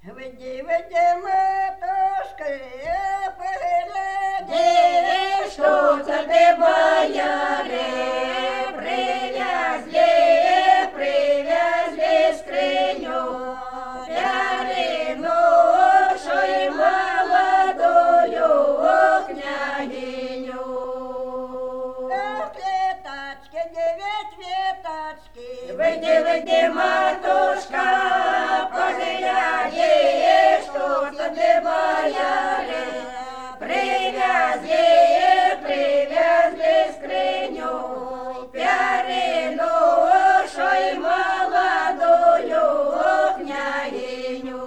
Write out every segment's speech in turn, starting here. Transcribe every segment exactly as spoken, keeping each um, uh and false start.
Веди, веди, матушка, погляди, Что тебе бояре привезли, привезли скриню, Ярину, що й молодою княгиню. ах, летачки, девять веточки, Выйди, выйди, матушка, погляди, что тебе бояре привезли, привезли скриню, Ярину, що й молодою княгиню.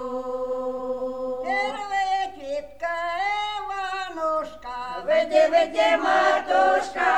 первая квітка, Іванушка, Выйди, выйди, матушка,